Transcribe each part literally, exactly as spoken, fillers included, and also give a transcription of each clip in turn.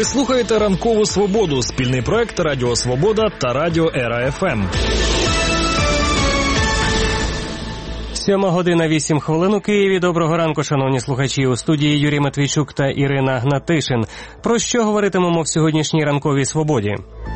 Ви слухаєте «Ранкову Свободу» – спільний проект Радіо Свобода та Радіо Ера Еф Ем. Сьома година вісім хвилин у Києві. Доброго ранку, шановні слухачі. У студії Юрій Матвійчук та Ірина Гнатишин. Про що говоритимемо в сьогоднішній «Ранковій Свободі»?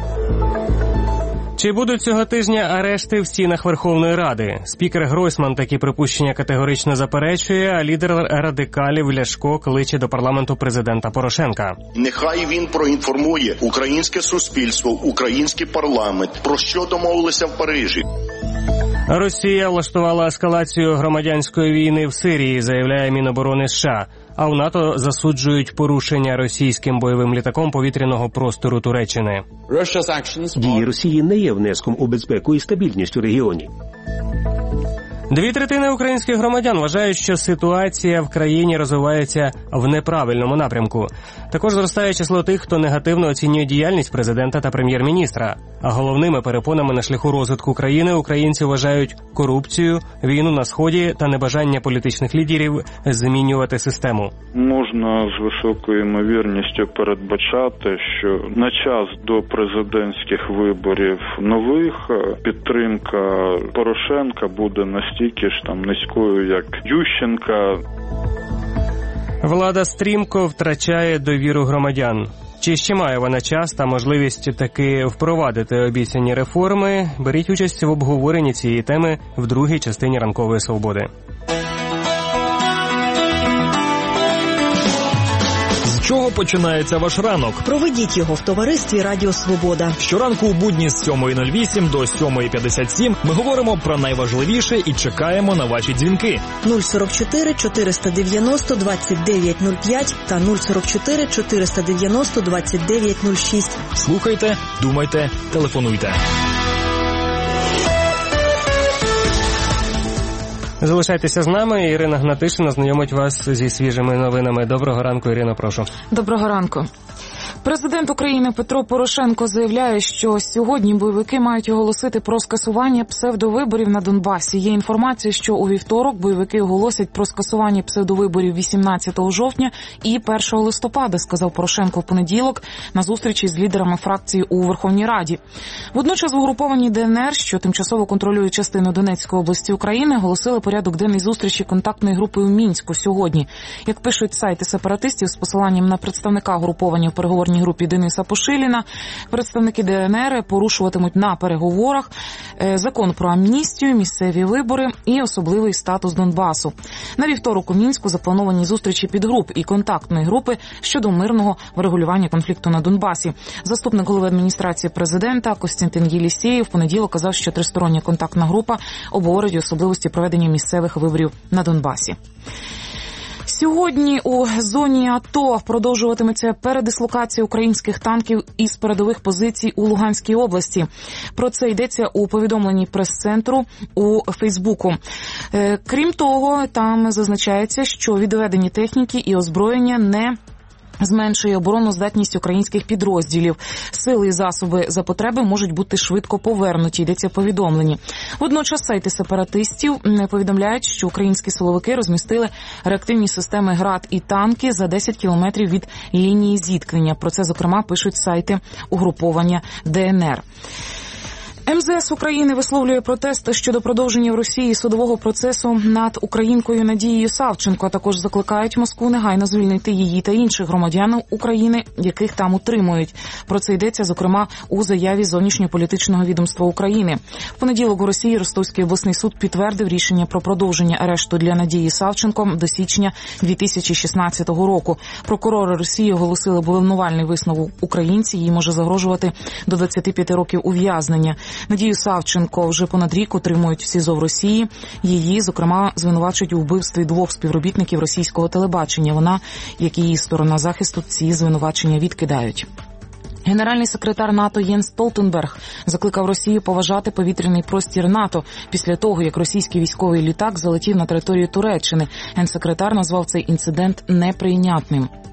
Чи будуть цього тижня арешти в стінах Верховної Ради? Спікер Гройсман такі припущення категорично заперечує, а лідер радикалів Ляшко кличе до парламенту президента Порошенка. Нехай він проінформує українське суспільство, український парламент, про що домовилися в Парижі. Росія влаштувала ескалацію громадянської війни в Сирії, заявляє Міноборони США. А в НАТО засуджують порушення російським бойовим літаком повітряного простору Туреччини. Дії Росії не є внеском у безпеку і стабільність у регіоні. Дві третини українських громадян вважають, що ситуація в країні розвивається в неправильному напрямку. Також зростає число тих, хто негативно оцінює діяльність президента та прем'єр-міністра. А головними перепонами на шляху розвитку країни українці вважають корупцію, війну на Сході та небажання політичних лідерів змінювати систему. Можна з високою ймовірністю передбачати, що на час до президентських виборів нових підтримка Порошенка буде настільки ж там низькою, як Ющенка. Влада стрімко втрачає довіру громадян. Чи ще має вона час та можливість таки впровадити обіцяні реформи? Беріть участь в обговоренні цієї теми в другій частині «Ранкової Свободи». З чого починається ваш ранок? Проведіть його в товаристві Радіо Свобода. Щоранку у будні з сьомої нуль вісім до сьомої п'ятдесят сім ми говоримо про найважливіше і чекаємо на ваші дзвінки. нуль сорок чотири чотириста дев'яносто двадцять дев'ять нуль п'ять та нуль сорок чотири чотириста дев'яносто двадцять дев'ять нуль шість. Слухайте, думайте, телефонуйте. Залишайтеся з нами. Ірина Гнатишина знайомить вас зі свіжими новинами. Доброго ранку, Ірино, прошу. Доброго ранку. Президент України Петро Порошенко заявляє, що сьогодні бойовики мають оголосити про скасування псевдовиборів на Донбасі. Є інформація, що у вівторок бойовики оголосять про скасування псевдовиборів вісімнадцятого жовтня і першого листопада, сказав Порошенко в понеділок на зустрічі з лідерами фракції у Верховній Раді. Водночас в угрупованій Де Ен Ер, що тимчасово контролює частину Донецької області України, оголосили порядок денний зустрічі контактної групи у Мінську сьогодні. Як пишуть сайти сепаратистів з посиланням на представника угруповання в переговорній групі Дениса Пошиліна, представники Де Ен Ер порушуватимуть на переговорах закон про амністію, місцеві вибори і особливий статус Донбасу. На вівторок у Мінську заплановані зустрічі підгруп і контактної групи щодо мирного врегулювання конфлікту на Донбасі. Заступник голови адміністрації президента Костянтин Єлісєєв в понеділок казав, що тристороння контактна група обговорить особливості проведення місцевих виборів на Донбасі. Сьогодні у зоні АТО продовжуватиметься передислокація українських танків із передових позицій у Луганській області. Про це йдеться у повідомленні прес-центру у Фейсбуку. Крім того, там зазначається, що відведені техніки і озброєння не зменшує обороноздатність українських підрозділів. Сили і засоби за потреби можуть бути швидко повернуті, йдеться в повідомленні. Водночас сайти сепаратистів повідомляють, що українські силовики розмістили реактивні системи ГРАД і танки за десять кілометрів від лінії зіткнення. Про це, зокрема, пишуть сайти угруповання Де Ен Ер. Ем Зе Ес України висловлює протест щодо продовження в Росії судового процесу над українкою Надією Савченко, а також закликають Москву негайно звільнити її та інших громадян України, яких там утримують. Про це йдеться, зокрема, у заяві зовнішньополітичного відомства України. В понеділок у Росії Ростовський обласний суд підтвердив рішення про продовження арешту для Надії Савченко до січня дві тисячі шістнадцятого року. Прокурори Росії оголосили обвинувальний висновок українці, їй може загрожувати до двадцяти п'яти років ув'язнення. Надію Савченко вже понад рік утримують в СІЗО в Росії. Її, зокрема, звинувачують у вбивстві двох співробітників російського телебачення. Вона, як і її сторона захисту, ці звинувачення відкидають. Генеральний секретар НАТО Єнс Столтенберг закликав Росію поважати повітряний простір НАТО після того, як російський військовий літак залетів на територію Туреччини. Генсекретар назвав цей інцидент неприйнятним.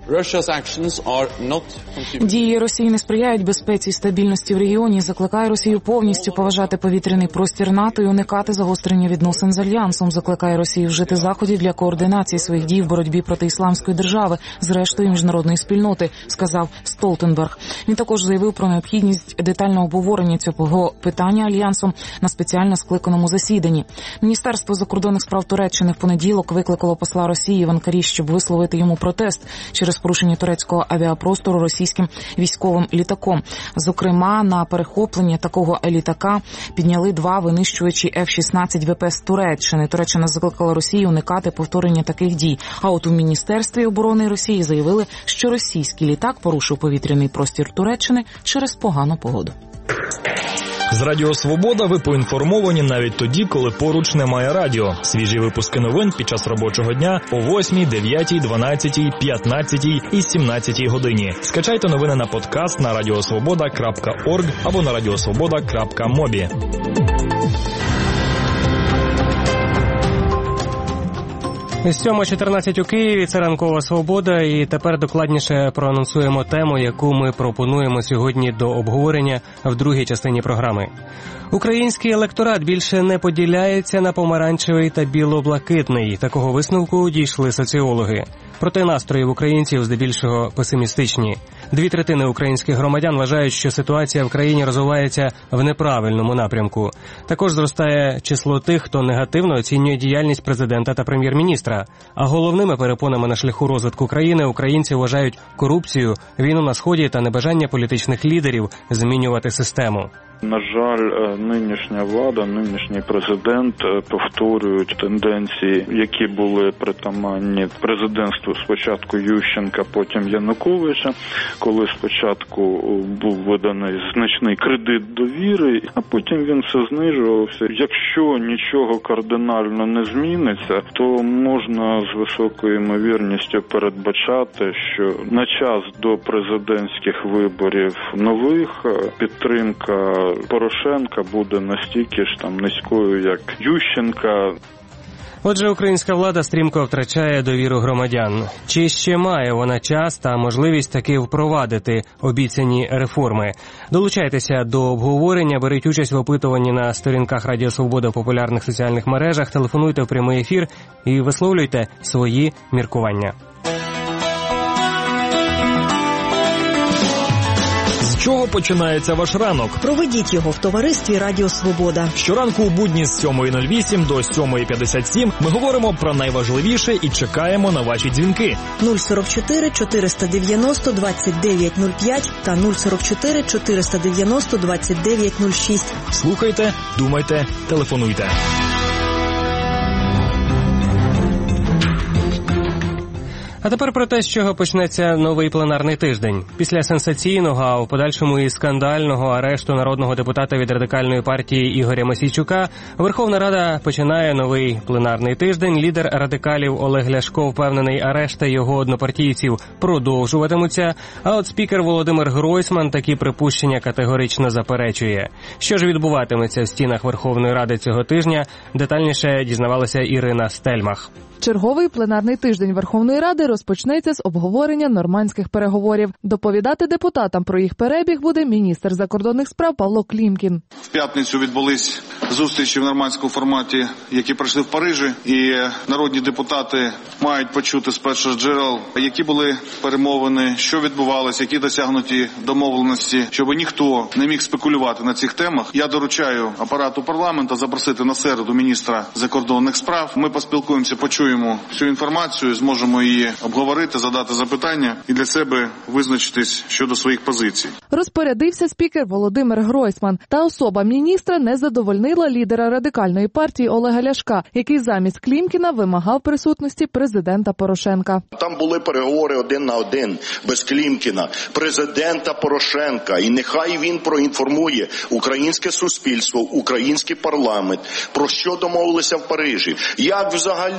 Дії Росії не сприяють безпеці і стабільності в регіоні. Закликає Росію повністю поважати повітряний простір НАТО і уникати загострення відносин з Альянсом. Закликає Росію вжити заходів для координації своїх дій в боротьбі проти ісламської держави з рештою міжнародної спільноти, сказав Столтенберг. Він також заявив про необхідність детального обговорення цього питання Альянсом на спеціально скликаному засіданні. Міністерство закордонних справ Туреччини в понеділок викликало посла Росії в Анкарі, щоб висловити йому протест через порушення турецького авіапростору російським військовим літаком. Зокрема, на перехоплення такого літака підняли два винищувачі еф шістнадцять ве пе з Туреччини. Туреччина закликала Росію уникати повторення таких дій. А от у Міністерстві оборони Росії заявили, що російський літак порушив повітряний простір Туреччини через погану погоду. З Радіо Свобода ви поінформовані навіть тоді, коли поруч немає радіо. Свіжі випуски новин під час робочого дня о восьмій, дев'ятій, дванадцятій, п'ятнадцятій і сімнадцятій годині. Скачайте новини на подкаст на радіосвобода крапка орг або на радіосвобода крапка мобі. сьома чотирнадцять у Києві, це ранкова свобода, і тепер докладніше проанонсуємо тему, яку ми пропонуємо сьогодні до обговорення в другій частині програми. Український електорат більше не поділяється на помаранчевий та біло-блакитний. Такого висновку дійшли соціологи. Проте настрої в українців здебільшого песимістичні. Дві третини українських громадян вважають, що ситуація в країні розвивається в неправильному напрямку. Також зростає число тих, хто негативно оцінює діяльність президента та прем'єр-міністра. А головними перепонами на шляху розвитку країни українці вважають корупцію, війну на Сході та небажання політичних лідерів змінювати систему. На жаль, нинішня влада, нинішній президент повторюють тенденції, які були притаманні президентству спочатку Ющенка, потім Януковича, коли спочатку був виданий значний кредит довіри, а потім він все знижувався. Якщо нічого кардинально не зміниться, то можна з високою ймовірністю передбачати, що на час до президентських виборів нових підтримка Порошенка буде настільки ж там низькою, як Ющенка. Отже, українська влада стрімко втрачає довіру громадян. Чи ще має вона час та можливість таки впровадити обіцяні реформи? Долучайтеся до обговорення, беріть участь в опитуванні на сторінках Радіо Свобода в популярних соціальних мережах, телефонуйте в прямий ефір і висловлюйте свої міркування. З чого починається ваш ранок? Проведіть його в товаристві Радіо Свобода. Щоранку у будні з сьомої нуль вісім до сьомої п'ятдесят сім ми говоримо про найважливіше і чекаємо на ваші дзвінки. нуль сорок чотири чотириста дев'яносто двадцять дев'ять нуль п'ять та нуль сорок чотири чотириста дев'яносто двадцять дев'ять нуль шість. Слухайте, думайте, телефонуйте. А тепер про те, з чого почнеться новий пленарний тиждень. Після сенсаційного, а в подальшому і скандального арешту народного депутата від Радикальної партії Ігоря Мосійчука, Верховна Рада починає новий пленарний тиждень. Лідер радикалів Олег Ляшко впевнений, арешти його однопартійців продовжуватимуться, а от спікер Володимир Гройсман такі припущення категорично заперечує. Що ж відбуватиметься в стінах Верховної Ради цього тижня, детальніше дізнавалася Ірина Стельмах. Черговий пленарний тиждень Верховної Ради розпочнеться з обговорення нормандських переговорів. Доповідати депутатам про їх перебіг буде міністр закордонних справ Павло Клімкін. В п'ятницю відбулись зустрічі в нормандському форматі, які пройшли в Парижі, і народні депутати мають почути з перших джерел, які були перемовини, що відбувалося, які досягнуті домовленості, щоб ніхто не міг спекулювати на цих темах. Я доручаю апарату парламенту запросити на середу міністра закордонних справ. Ми поспілкуємося, почуємо всю інформацію, зможемо її обговорити, задати запитання і для себе визначитись щодо своїх позицій. Розпорядився спікер Володимир Гройсман. Та особа міністра не задовольнила лідера Радикальної партії Олега Ляшка, який замість Клімкіна вимагав присутності президента Порошенка. Там були переговори один на один, без Клімкіна, президента Порошенка. І нехай він проінформує українське суспільство, український парламент, про що домовилися в Парижі. Як взагалі Німеччина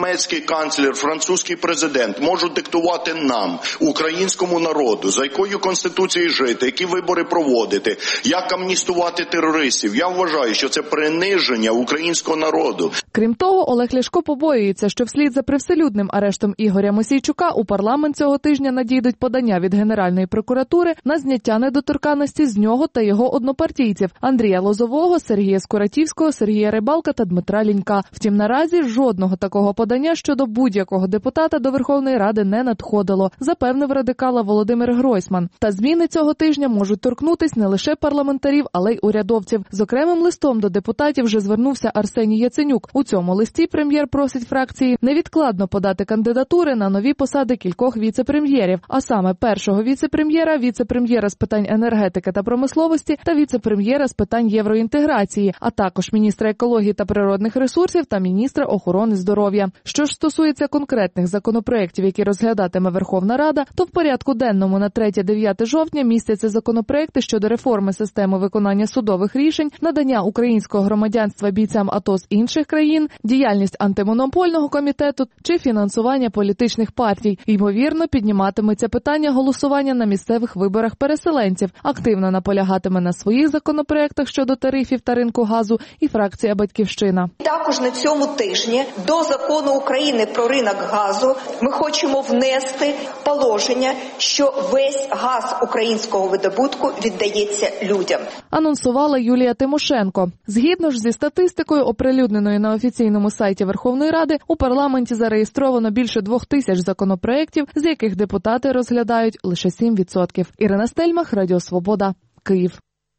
німецький канцлер, французький президент можуть диктувати нам, українському народу, за якою конституцією жити, які вибори проводити, як амністувати терористів. Я вважаю, що це приниження українського народу. Крім того, Олег Ляшко побоюється, що вслід за привселюдним арештом Ігоря Мосійчука у парламент цього тижня надійдуть подання від Генеральної прокуратури на зняття недоторканності з нього та його однопартійців – Андрія Лозового, Сергія Скуратівського, Сергія Рибалка та Дмитра Лінька. Втім, наразі жодного такого подання щодо будь-якого депутата до Верховної Ради не надходило, запевнив радикала Володимир Гройсман. Та зміни цього тижня можуть торкнутись не лише парламентарів, але й урядовців. З окремим листом до депутатів вже звернувся Арсеній Яценюк. У цьому листі прем'єр просить фракції невідкладно подати кандидатури на нові посади кількох віце-прем'єрів, а саме першого віце-прем'єра, віце-прем'єра з питань енергетики та промисловості та віце-прем'єра з питань євроінтеграції, а також міністра екології та природних ресурсів та міністра охорони здоров'я. Що ж стосується конкретних законопроєктів, які розглядатиме Верховна Рада, то в порядку денному на третє-дев'яте жовтня містяться законопроєкти щодо реформи системи виконання судових рішень, надання українського громадянства бійцям АТО з інших країн, діяльність антимонопольного комітету чи фінансування політичних партій. Ймовірно, підніматиметься питання голосування на місцевих виборах переселенців. Активно наполягатиме на своїх законопроєктах щодо тарифів та ринку газу і фракція «Батьківщина». Також на цьому тижні до закону України про ринок газу ми хочемо внести положення, що весь газ українського видобутку віддається людям. Анонсувала Юлія Тимошенко. Згідно ж зі статистикою, оприлюдненою на офіційному сайті Верховної Ради, у парламенті зареєстровано більше двох тисяч законопроєктів, з яких депутати розглядають лише сім відсотків. Ірина Стельмах, Радіо Свобода, Київ.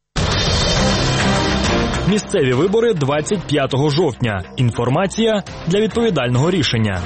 Місцеві вибори двадцять п'ятого жовтня. Інформація для відповідального рішення.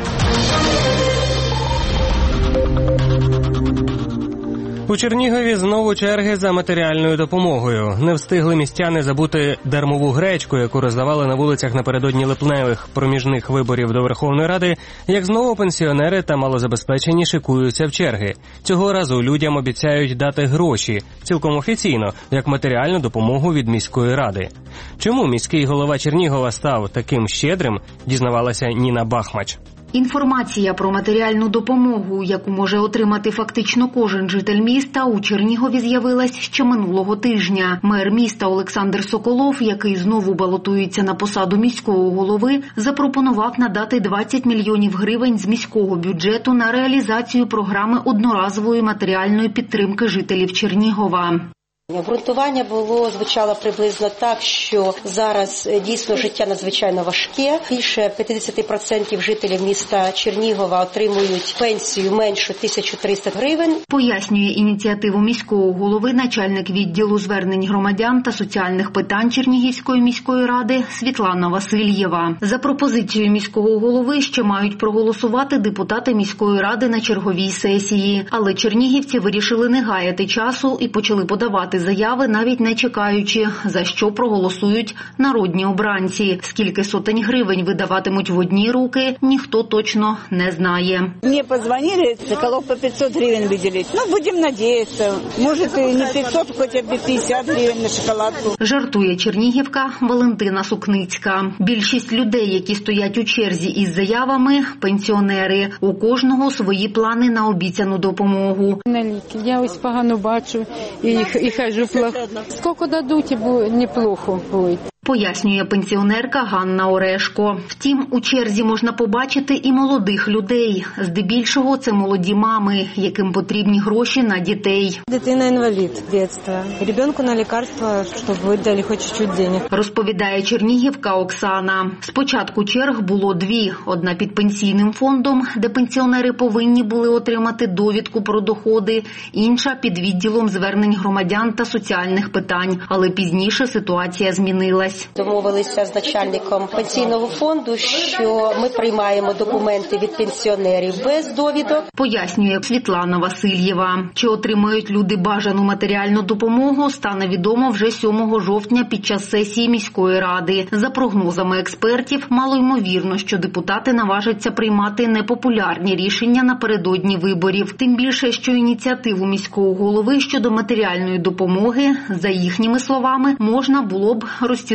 У Чернігові знову черги за матеріальною допомогою. Не встигли містяни забути дармову гречку, яку роздавали на вулицях напередодні липневих проміжних виборів до Верховної Ради, як знову пенсіонери та малозабезпечені шикуються в черги. Цього разу людям обіцяють дати гроші, цілком офіційно, як матеріальну допомогу від міської ради. Чому міський голова Чернігова став таким щедрим, дізнавалася Ніна Бахмач. Інформація про матеріальну допомогу, яку може отримати фактично кожен житель міста, у Чернігові з'явилась ще минулого тижня. Мер міста Олександр Соколов, який знову балотується на посаду міського голови, запропонував надати двадцять мільйонів гривень з міського бюджету на реалізацію програми одноразової матеріальної підтримки жителів Чернігова. Обґрунтування було, звучало приблизно так, що зараз дійсно життя надзвичайно важке. Більше п'ятдесят відсотків жителів міста Чернігова отримують пенсію меншу тисячу триста гривень. Пояснює ініціативу міського голови начальник відділу звернень громадян та соціальних питань Чернігівської міської ради Світлана Васильєва. За пропозицією міського голови ще мають проголосувати депутати міської ради на черговій сесії. Але чернігівці вирішили не гаяти часу і почали подавати заяви, навіть не чекаючи, за що проголосують народні обранці. Скільки сотень гривень видаватимуть в одні руки, ніхто точно не знає. Мені подзвонили, Соколов по п'ятсот гривень виділить. Ну, будемо надіятися. Може, і не п'ятсот, хоча б п'ятдесят гривень на шоколадку. Жартує чернігівка Валентина Сукницька. Більшість людей, які стоять у черзі із заявами – пенсіонери. У кожного свої плани на обіцяну допомогу. На ліки. Я ось погано бачу і, і хожу плохо. Скільки дадуть, буде неплохо буде. Пояснює пенсіонерка Ганна Орешко. Втім, у черзі можна побачити і молодих людей. Здебільшого це молоді мами, яким потрібні гроші на дітей. Дитина інвалід дитинства. Ребенку на лікарства, щоб видали хоч чуть денег. Розповідає чернігівка Оксана. Спочатку черг було дві. Одна під пенсійним фондом, де пенсіонери повинні були отримати довідку про доходи. Інша під відділом звернень громадян та соціальних питань. Але пізніше ситуація змінилась. Домовилися з начальником пенсійного фонду, що ми приймаємо документи від пенсіонерів без довідок. Пояснює Світлана Васильєва. Чи отримають люди бажану матеріальну допомогу, стане відомо вже сьомого жовтня під час сесії міської ради. За прогнозами експертів, малоймовірно, що депутати наважаться приймати непопулярні рішення напередодні виборів. Тим більше, що ініціативу міського голови щодо матеріальної допомоги, за їхніми словами, можна було б розцінити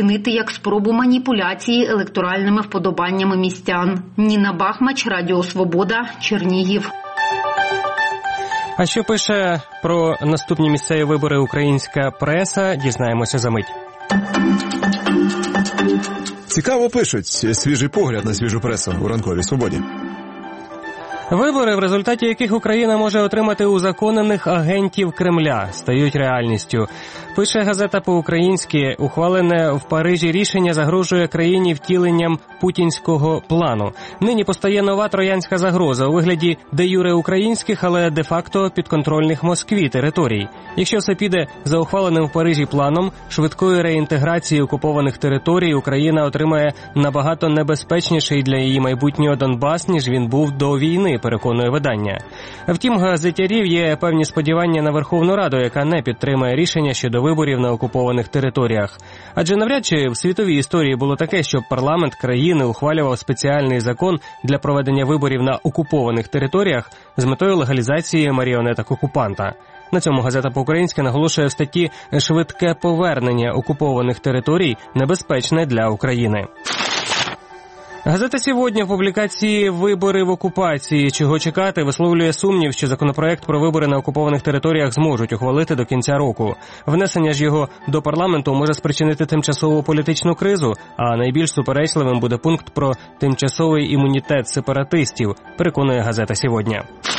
розцінити як спробу маніпуляції електоральними вподобаннями містян. Ніна Бахмач, Радіо Свобода, Чернігів. А що пише про наступні місцеві вибори українська преса, дізнаємося за мить. Цікаво пишуть. Свіжий погляд на свіжу пресу у ранковій свободі. Вибори, в результаті яких Україна може отримати узаконених агентів Кремля, стають реальністю. Пише газета по-українськи, ухвалене в Парижі рішення загрожує країні втіленням путінського плану. Нині постає нова троянська загроза у вигляді де-юре українських, але де-факто підконтрольних Москві територій. Якщо все піде за ухваленим в Парижі планом швидкої реінтеграції окупованих територій, Україна отримає набагато небезпечніший для її майбутнього Донбас, ніж він був до війни, переконує видання. Втім, газетярів є певні сподівання на Верховну Раду, яка не підтримає рішення щодо виборів на окупованих територіях. Адже навряд чи в світовій історії було таке, щоб парламент країни ухвалював спеціальний закон для проведення виборів на окупованих територіях з метою легалізації маріонеток окупанта. На цьому газета по-українськи наголошує в статті «Швидке повернення окупованих територій небезпечне для України». Газета «Сьогодні» в публікації «Вибори в окупації. Чого чекати?» висловлює сумнів, що законопроект про вибори на окупованих територіях зможуть ухвалити до кінця року. Внесення ж його до парламенту може спричинити тимчасову політичну кризу, а найбільш суперечливим буде пункт про тимчасовий імунітет сепаратистів, переконує газета «Сьогодні».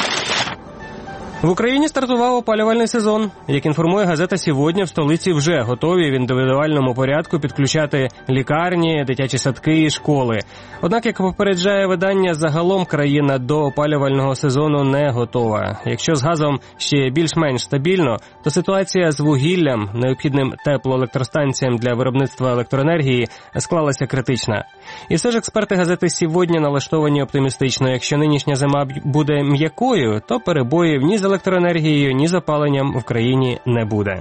В Україні стартував опалювальний сезон. Як інформує газета «Сьогодні», в столиці вже готові в індивідуальному порядку підключати лікарні, дитячі садки і школи. Однак, як попереджає видання, загалом країна до опалювального сезону не готова. Якщо з газом ще більш-менш стабільно, то ситуація з вугіллям, необхідним теплоелектростанціям для виробництва електроенергії, склалася критична. І все ж експерти газети «Сьогодні» налаштовані оптимістично. Якщо нинішня зима буде м'якою, то перебоїв ні з електроенергією, ні з опаленням в країні не буде.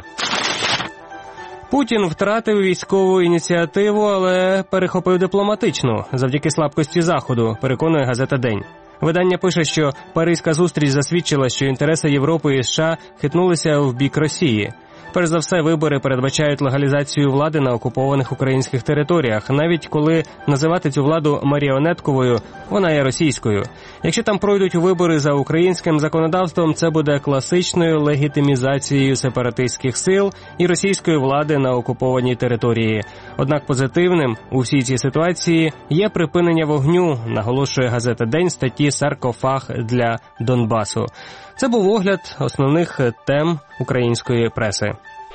Путін втратив військову ініціативу, але перехопив дипломатичну завдяки слабкості Заходу, переконує газета «День». Видання пише, що паризька зустріч засвідчила, що інтереси Європи і США хитнулися в бік Росії. Перш за все, вибори передбачають легалізацію влади на окупованих українських територіях, навіть коли називати цю владу маріонетковою, вона є російською. Якщо там пройдуть вибори за українським законодавством, це буде класичною легітимізацією сепаратистських сил і російської влади на окупованій території. Однак позитивним у всій цій ситуації є припинення вогню, наголошує газета «День» статті «Саркофаг для Донбасу». Це був огляд основних тем української преси.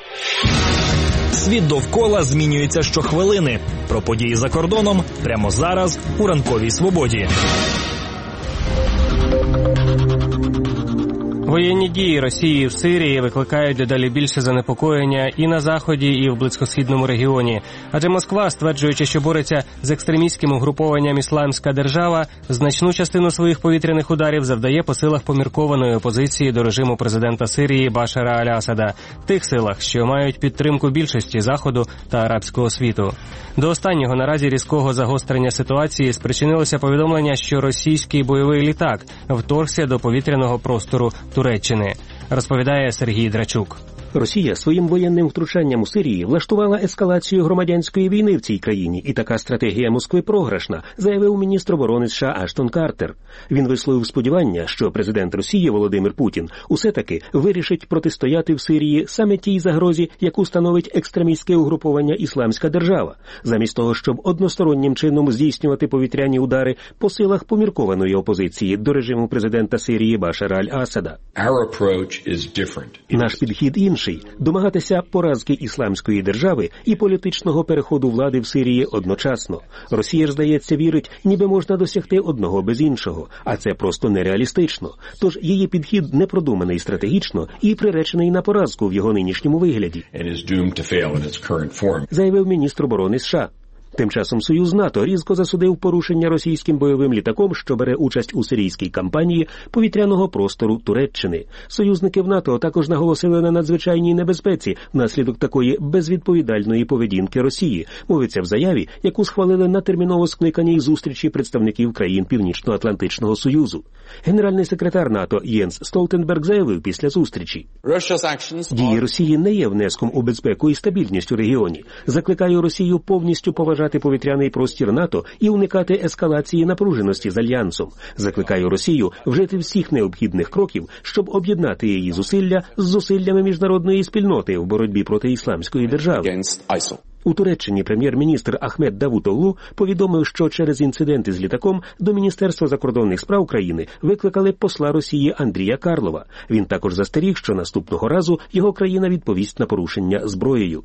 Світ довкола змінюється щохвилини. Про події за кордоном прямо зараз у ранковій свободі. Воєнні дії Росії в Сирії викликають дедалі більше занепокоєння і на Заході, і в близькосхідному регіоні. Адже Москва, стверджуючи, що бореться з екстремістським угрупованням «Ісламська держава», значну частину своїх повітряних ударів завдає по силах поміркованої опозиції до режиму президента Сирії Башара Аль-Асада, тих силах, що мають підтримку більшості Заходу та арабського світу. До останнього наразі різкого загострення ситуації спричинилося повідомлення, що російський бойовий літак вторгся до повітряного простору Туреччини, розповідає Сергій Драчук. Росія своїм воєнним втручанням у Сирії влаштувала ескалацію громадянської війни в цій країні, і така стратегія Москви програшна, заявив міністр оборони США Аштон Картер. Він висловив сподівання, що президент Росії Володимир Путін усе-таки вирішить протистояти в Сирії саме тій загрозі, яку становить екстремістське угруповання «Ісламська держава», замість того, щоб одностороннім чином здійснювати повітряні удари по силах поміркованої опозиції до режиму президента Сирії Башара Аль-Асада. Наш підхід інший. Домагатися поразки Ісламської держави і політичного переходу влади в Сирії одночасно. Росія ж, здається, вірить, ніби можна досягти одного без іншого, а це просто нереалістично. Тож її підхід непродуманий стратегічно і приречений на поразку в його нинішньому вигляді, заявив міністр оборони США. Тим часом Союз НАТО різко засудив порушення російським бойовим літаком, що бере участь у сирійській кампанії, повітряного простору Туреччини. Союзники в НАТО також наголосили на надзвичайній небезпеці внаслідок такої безвідповідальної поведінки Росії, мовиться в заяві, яку схвалили на терміново скликаній зустрічі представників країн Північно-Атлантичного Союзу. Генеральний секретар НАТО Єнс Столтенберг заявив після зустрічі: «Дії Росії не є внеском у безпеку і стабільність у регіоні. Закликаю Росію повністю поважати повітряний простір НАТО і уникати ескалації напруженості з Альянсом. Закликаю Росію вжити всіх необхідних кроків, щоб об'єднати її зусилля з зусиллями міжнародної спільноти в боротьбі проти Ісламської держави». У Туреччині прем'єр-міністр Ахмед Давутоглу повідомив, що через інциденти з літаком до Міністерства закордонних справ країни викликали посла Росії Андрія Карлова. Він також застеріг, що наступного разу його країна відповість на порушення зброєю.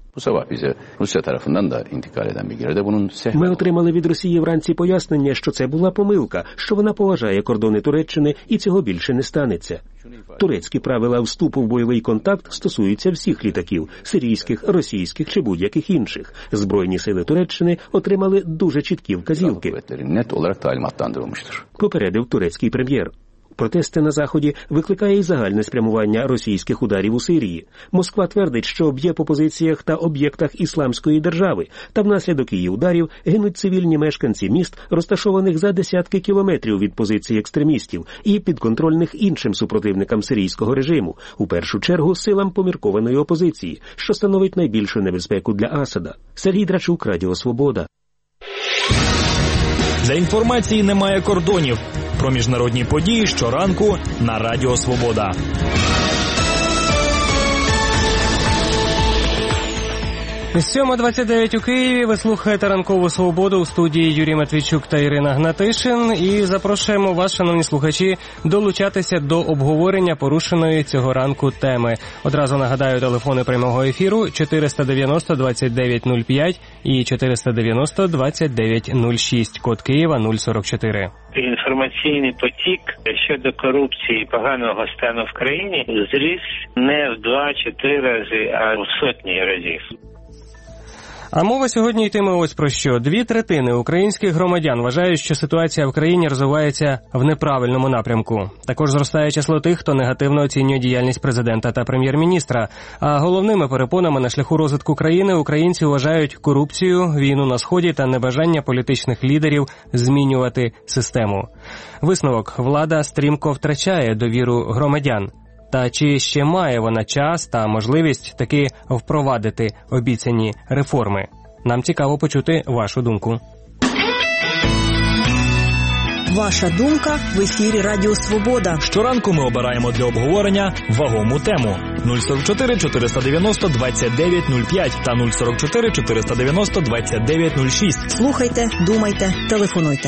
Ми отримали від Росії вранці пояснення, що це була помилка, що вона поважає кордони Туреччини і цього більше не станеться. Турецькі правила вступу в бойовий контакт стосуються всіх літаків – сирійських, російських чи будь-яких інших. Збройні сили Туреччини отримали дуже чіткі вказівки, попередив турецький прем'єр. Протести на Заході викликає й загальне спрямування російських ударів у Сирії. Москва твердить, що б'є по позиціях та об'єктах Ісламської держави, та внаслідок її ударів гинуть цивільні мешканці міст, розташованих за десятки кілометрів від позицій екстремістів і підконтрольних іншим супротивникам сирійського режиму, у першу чергу силам поміркованої опозиції, що становить найбільшу небезпеку для Асада. Сергій Драчук, Радіо Свобода. Для інформації немає кордонів. Про міжнародні події щоранку на Радіо Свобода. сьома двадцять дев'ять у Києві. Ви слухаєте «Ранкову свободу» у студії Юрій Матвійчук та Ірина Гнатишин. І запрошуємо вас, шановні слухачі, долучатися до обговорення порушеної цього ранку теми. Одразу нагадаю, телефони прямого ефіру чотириста дев'яносто двадцять дев'ять нуль п'ять і чотириста дев'яносто двадцять дев'ять нуль шість, код Києва нуль сорок чотири. Інформаційний потік щодо корупції і поганого стану в країні зріс не в два чи три рази, а в сотні разів. А мова сьогодні йтиме ось про що. Дві третини українських громадян вважають, що ситуація в країні розвивається в неправильному напрямку. Також зростає число тих, хто негативно оцінює діяльність президента та прем'єр-міністра. А головними перепонами на шляху розвитку країни українці вважають корупцію, війну на Сході та небажання політичних лідерів змінювати систему. Висновок: влада стрімко втрачає довіру громадян. Та чи ще має вона час та можливість таки впровадити обіцяні реформи? Нам цікаво почути вашу думку. Ваша думка в ефірі Радіо Свобода. Щоранку ми обираємо для обговорення вагому тему. нуль сорок чотири чотириста дев'яносто двадцять дев'ять нуль п'ять та нуль сорок чотири чотириста дев'яносто двадцять дев'ять нуль шість. Слухайте, думайте, телефонуйте.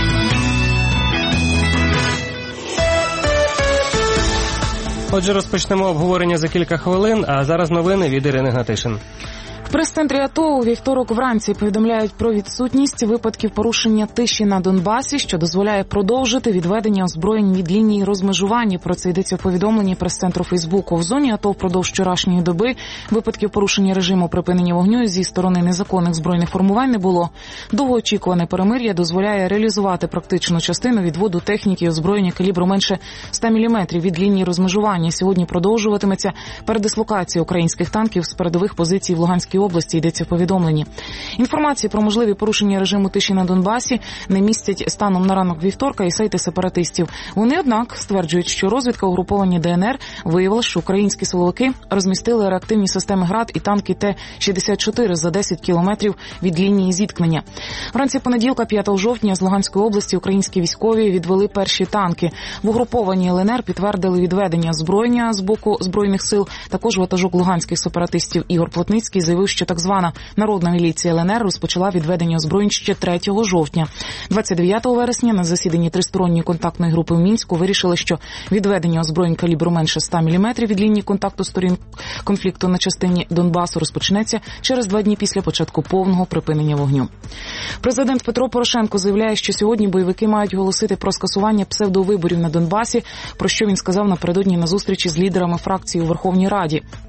Отже, розпочнемо обговорення за кілька хвилин, а зараз новини від Ірини Гнатишин. В прес-центрі АТО у вівторок вранці повідомляють про відсутність випадків порушення тиші на Донбасі, що дозволяє продовжити відведення озброєнь від лінії розмежування. Про це йдеться в повідомленні прес-центру Фейсбуку. В зоні АТО впродовж вчорашньої доби випадків порушення режиму припинення вогню зі сторони незаконних збройних формувань не було. Довгоочікуване перемир'я дозволяє реалізувати практичну частину відводу техніки і озброєння калібру менше ста міліметрів від лінії розмежування. Сьогодні продовжуватиметься передислокація українських танків з передових позицій в Луганській області, йдеться в повідомленні. Інформації про можливі порушення режиму тиші на Донбасі не містять станом на ранок вівторка і сайти сепаратистів. Вони, однак, стверджують, що розвідка угруповання ДНР виявила, що українські силовики розмістили реактивні системи ГРАД і танки Т шістдесят чотири за десять кілометрів від лінії зіткнення. Вранці понеділка, п'ятого жовтня, з Луганської області українські військові відвели перші танки. В угрупованні ЛНР підтвердили відведення озброєння з боку Збройних сил. Також ватажок луганських сепаратистів Ігор Плотницький заявив, що так звана народна міліція ЛНР розпочала відведення озброєнь ще третього жовтня. двадцять дев'ятого вересня на засіданні тристоронньої контактної групи в Мінську вирішили, що відведення озброєнь калібру менше ста міліметрів від лінії контакту сторін конфлікту на частині Донбасу розпочнеться через два дні після початку повного припинення вогню. Президент Петро Порошенко заявляє, що сьогодні бойовики мають оголосити про скасування псевдовиборів на Донбасі, про що він сказав напередодні на зустрічі з лідерами фракції у Верховній Раді.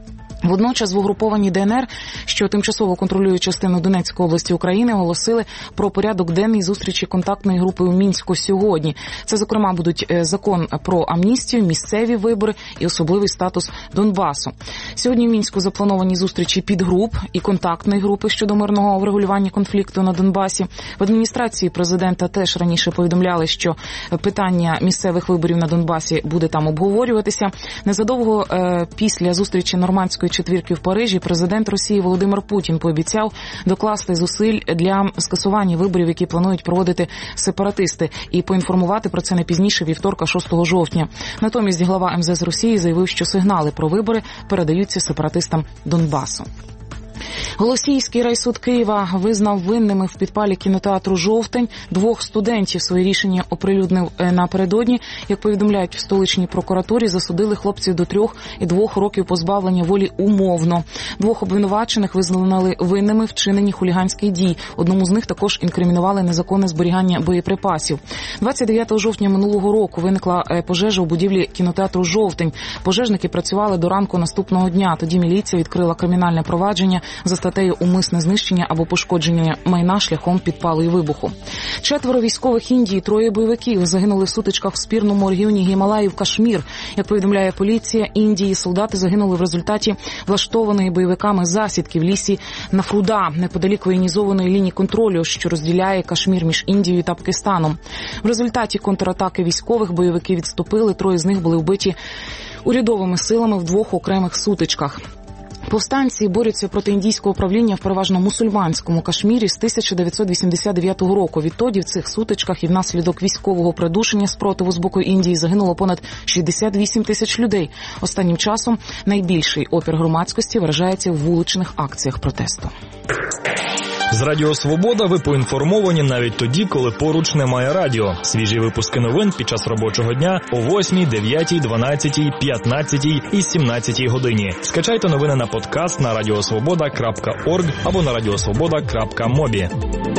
Водночас в угрупованій Де Ен Ер, що тимчасово контролює частину Донецької області України, оголосили про порядок денний зустрічі контактної групи у Мінську сьогодні. Це, зокрема, будуть закон про амністію, місцеві вибори і особливий статус Донбасу. Сьогодні в Мінську заплановані зустрічі підгруп і контактної групи щодо мирного врегулювання конфлікту на Донбасі. В адміністрації президента теж раніше повідомляли, що питання місцевих виборів на Донбасі буде там обговорюватися. Незадовго е, після зустрічі нормандської четвірки в Парижі президент Росії Володимир Путін пообіцяв докласти зусиль для скасування виборів, які планують проводити сепаратисти, і поінформувати про це не пізніше вівторка, шостого жовтня. Натомість глава ем зе ес Росії заявив, що сигнали про вибори передаються сепаратистам Донбасу. Голосіївський райсуд Києва визнав винними в підпалі кінотеатру «Жовтень» двох студентів. Своє рішення оприлюднив напередодні. Як повідомляють в столичній прокуратурі, засудили хлопців до трьох і двох років позбавлення волі умовно. Двох обвинувачених визнали винними в вчиненні хуліганських дій. Одному з них також інкримінували незаконне зберігання боєприпасів. двадцять дев'ятого жовтня минулого року виникла пожежа у будівлі кінотеатру «Жовтень». Пожежники працювали до ранку наступного дня. Тоді міліція відкрила кримінальне провадження за статтею «Умисне знищення або пошкодження майна шляхом підпалу і вибуху». Четверо військових Індії, троє бойовиків загинули в сутичках в спірному регіоні Гімалаїв Кашмір. Як повідомляє поліція Індії, солдати загинули в результаті влаштованої бойовиками засідки в лісі Нафруда, неподалік воєнізованої лінії контролю, що розділяє Кашмір між Індією та Пакистаном. В результаті контратаки військових бойовики відступили, троє з них були вбиті урядовими силами в двох окремих сутичках. Повстанці борються проти індійського правління в переважно мусульманському Кашмірі з тисяча дев'ятсот вісімдесят дев'ятого року. Відтоді в цих сутичках і внаслідок військового придушення спротиву з боку Індії загинуло понад шістдесят вісім тисяч людей. Останнім часом найбільший опір громадськості виражається в вуличних акціях протесту. З Радіо Свобода ви поінформовані навіть тоді, коли поруч немає радіо. Свіжі випуски новин під час робочого дня о восьмій, дев'ятій, дванадцятій, п'ятнадцятій і сімнадцятій годині. Скачайте новини на подкаст на радіосвобода крапка орг або на радіосвобода крапка мобі.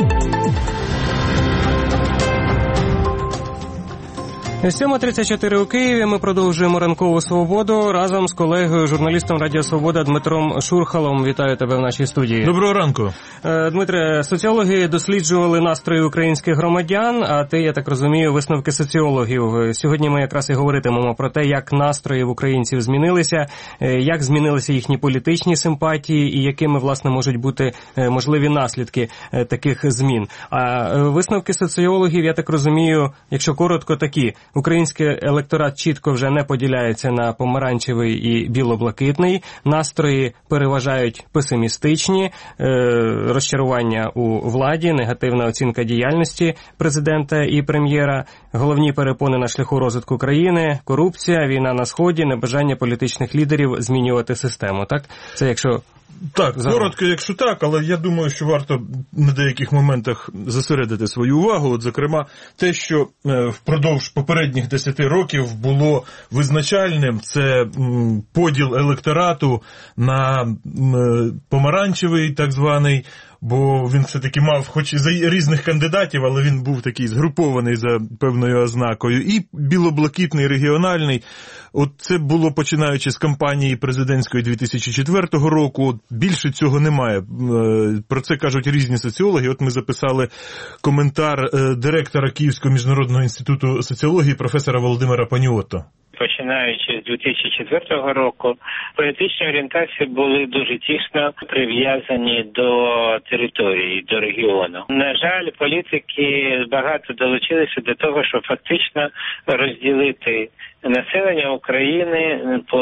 сьома тридцять чотири у Києві. Ми продовжуємо ранкову свободу разом з колегою, журналістом Радіо Свобода Дмитром Шурхалом. Вітаю тебе в нашій студії. Доброго ранку. Дмитре, соціологи досліджували настрої українських громадян, а ти, я так розумію, висновки соціологів. Сьогодні ми якраз і говоритимемо про те, як настрої в українців змінилися, як змінилися їхні політичні симпатії і якими, власне, можуть бути можливі наслідки таких змін. А висновки соціологів, я так розумію, якщо коротко, такі. Український електорат чітко вже не поділяється на помаранчевий і білоблакитний. Настрої переважають песимістичні, розчарування у владі, негативна оцінка діяльності президента і прем'єра, головні перепони на шляху розвитку країни, корупція, війна на Сході, небажання політичних лідерів змінювати систему. Так? Це якщо... Так, коротко, якщо так, але я думаю, що варто на деяких моментах зосередити свою увагу. От, зокрема, те, що впродовж попередніх десяти років було визначальним, це поділ електорату на помаранчевий, так званий, бо він все-таки мав хоч і за різних кандидатів, але він був такий згрупований за певною ознакою, і білоблакитний, регіональний. От це було починаючи з кампанії президентської дві тисячі четвертого року. От більше цього немає. Про це кажуть різні соціологи. От ми записали коментар директора Київського міжнародного інституту соціології професора Володимира Паніотто. Починаючи з дві тисячі четвертого року, політичні орієнтації були дуже тісно прив'язані до території, до регіону. На жаль, політики багато долучилися до того, щоб фактично розділити населення України по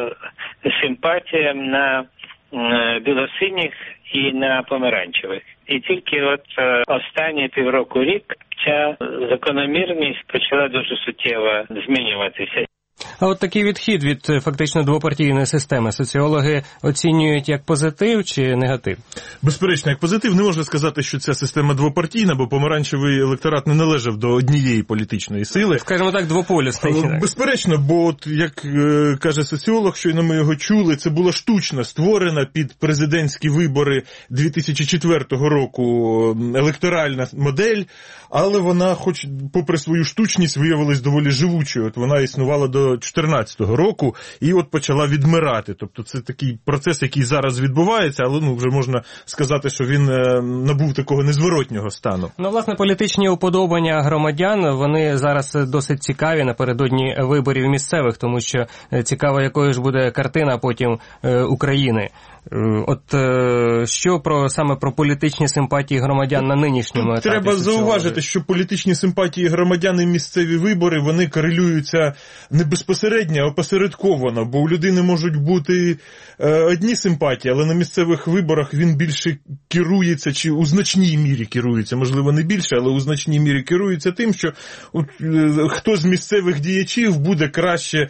симпатіям на білосиніх і на помаранчевих. І тільки от останні півроку рік ця закономірність почала дуже суттєво змінюватися. А от такий відхід від фактично двопартійної системи соціологи оцінюють як позитив чи негатив? Безперечно, як позитив. Не можна сказати, що ця система двопартійна, бо помаранчевий електорат не належав до однієї політичної сили. Скажімо так, двополюсний. Безперечно, бо от, як е, каже соціолог, щойно ми його чули, це була штучно створена під президентські вибори дві тисячі четвертого року електоральна модель, але вона, хоч попри свою штучність, виявилась доволі живучою. От вона існувала до чотирнадцятого року і от почала відмирати. Тобто це такий процес, який зараз відбувається, але ну вже можна сказати, що він набув такого незворотнього стану. Ну, власне, політичні уподобання громадян, вони зараз досить цікаві напередодні виборів місцевих, тому що цікаво, якою ж буде картина потім України. От що про саме про політичні симпатії громадян на нинішньому етапі? Треба зауважити, що політичні симпатії громадян і місцеві вибори, вони корелюються не безпосередньо, а опосередковано, бо у людини можуть бути одні симпатії, але на місцевих виборах він більше керується, чи у значній мірі керується, можливо не більше, але у значній мірі керується тим, що хто з місцевих діячів буде краще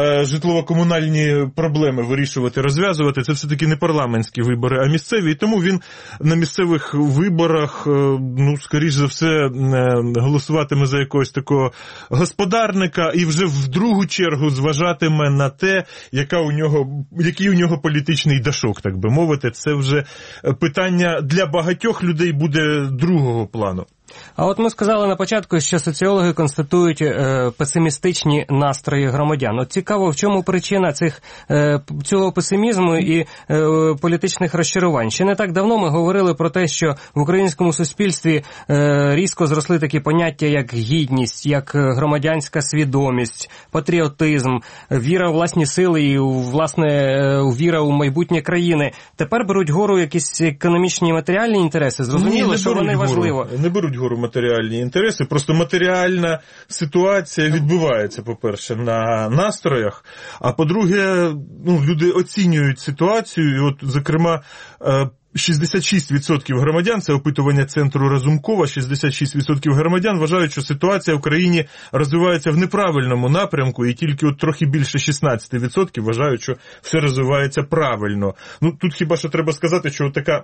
житлово-комунальні проблеми вирішувати, розв'язувати. Це все-таки не парламентські вибори, а місцеві, і тому він на місцевих виборах, ну, скоріш за все, голосуватиме за якогось такого господарника і вже в другу чергу зважатиме на те, яка у нього, який у нього політичний дашок, так би мовити. Це вже питання для багатьох людей буде другого плану. А от ми сказали на початку, що соціологи констатують е, песимістичні настрої громадян. От цікаво, в чому причина цих, е, цього песимізму і е, політичних розчарувань. Ще не так давно ми говорили про те, що в українському суспільстві е, різко зросли такі поняття, як гідність, як громадянська свідомість, патріотизм, віра у власні сили і, власне, е, віра у майбутнє країни. Тепер беруть гору якісь економічні і матеріальні інтереси. Зрозуміло, Ні, що вони важливо. Не беруть гору матеріальні інтереси, просто матеріальна ситуація відбувається, по-перше, на настроях, а по-друге, ну, люди оцінюють ситуацію, і от, зокрема, шістдесят шість відсотків громадян, це опитування Центру Разумкова, шістдесят шість відсотків громадян вважають, що ситуація в країні розвивається в неправильному напрямку, і тільки от трохи більше шістнадцять відсотків вважають, що все розвивається правильно. Ну, тут хіба що треба сказати, що така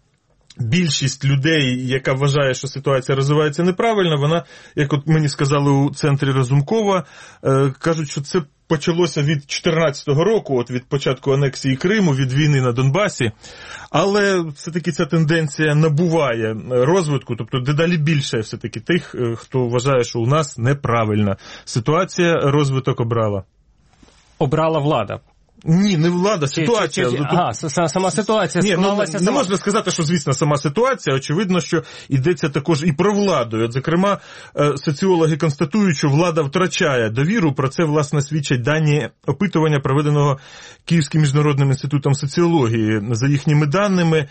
більшість людей, яка вважає, що ситуація розвивається неправильно, вона, як от мені сказали у Центрі Разумкова, е, кажуть, що це почалося від чотирнадцятого року, от від початку анексії Криму, від війни на Донбасі, але все-таки ця тенденція набуває розвитку, тобто дедалі більше все-таки тих, хто вважає, що у нас неправильна ситуація, розвиток обрала. Обрала влада. Ні, не влада, ситуація. Чи, чи, чи, ага, сама ситуація склалася. Ні, ну, не можна сказати, що, звісно, сама ситуація. Очевидно, що йдеться також і про владу. От, зокрема, соціологи констатують, що влада втрачає довіру. Про це, власне, свідчать дані опитування, проведеного Київським міжнародним інститутом соціології. За їхніми даними,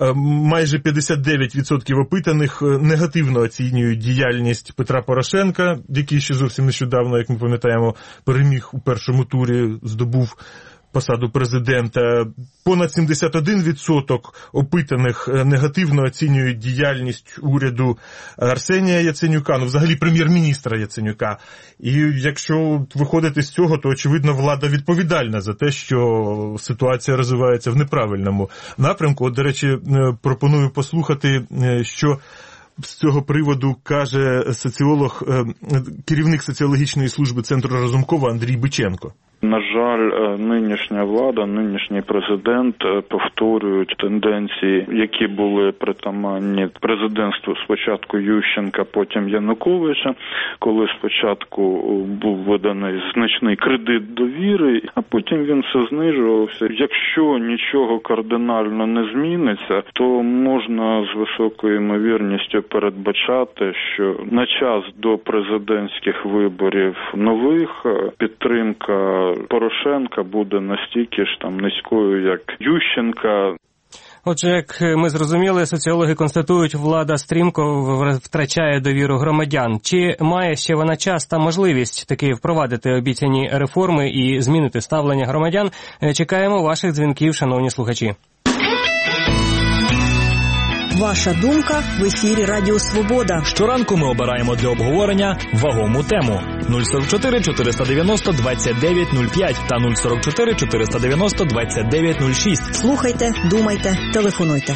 майже п'ятдесят дев'ять відсотків опитаних негативно оцінюють діяльність Петра Порошенка, який ще зовсім нещодавно, як ми пам'ятаємо, переміг у першому турі, здобув посаду президента. Понад сімдесят один відсоток опитаних негативно оцінюють діяльність уряду Арсенія Яценюка, ну взагалі прем'єр-міністра Яценюка. І якщо виходити з цього, то очевидно влада відповідальна за те, що ситуація розвивається в неправильному напрямку. От, до речі, пропоную послухати, що з цього приводу каже соціолог, керівник соціологічної служби Центру Разумкова Андрій Биченко. На жаль, нинішня влада, нинішній президент повторюють тенденції, які були притаманні президентству спочатку Ющенка, потім Януковича, коли спочатку був виданий значний кредит довіри, а потім він все знижувався. Якщо нічого кардинально не зміниться, то можна з високою ймовірністю передбачати, що на час до президентських виборів нових підтримка Порошенка буде настільки ж там низькою, як Ющенка. Отже, як ми зрозуміли, соціологи констатують, влада стрімко втрачає довіру громадян. Чи має ще вона час та можливість таки впровадити обіцяні реформи і змінити ставлення громадян? Чекаємо ваших дзвінків, шановні слухачі. Ваша думка в ефірі Радіо Свобода. Щоранку ми обираємо для обговорення вагому тему. нуль сорок чотири чотириста дев'яносто двадцять дев'ять нуль п'ять та нуль сорок чотири чотириста дев'яносто двадцять дев'ять нуль шість. Слухайте, думайте, телефонуйте.